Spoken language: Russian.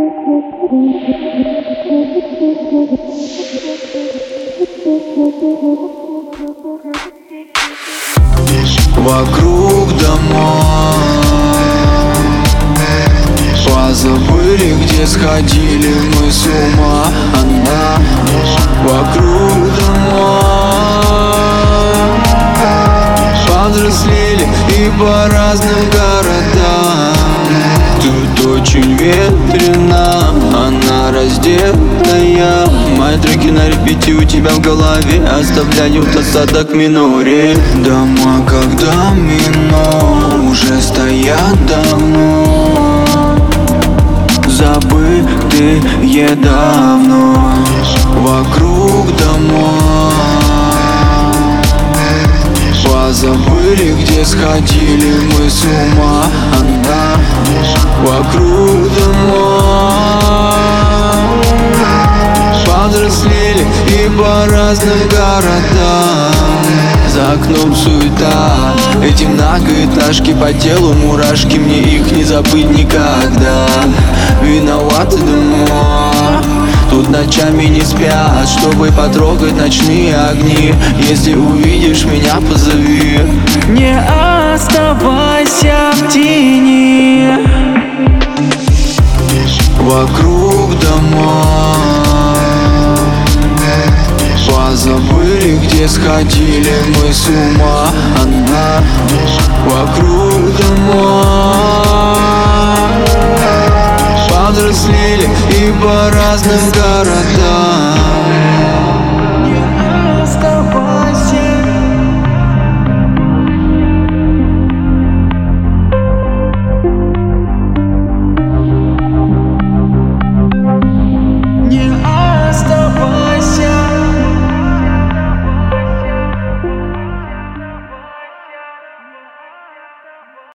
Вокруг дома позабыли, где сходили мы с ума. Она вокруг дома повзрослели и по разным городам. Тут очень ветрено, она раздетая. Мои треки на репите у тебя в голове оставляют осадок миноре. Дома, как домино, уже стоят давно, забытые давно. Вокруг дома позабыли, где сходили мы с ума. Она вокруг дома повзрослели и по разным городам. За окном суета, эти многоэтажки по телу мурашки, мне их не забыть никогда. Виноваты дома, тут ночами не спят, чтобы потрогать ночные огни. Если увидишь меня, позови, не оставайся в тени. Вокруг дома позабыли, где сходили мы с ума. Она вокруг дома повзрослели и по разным городам.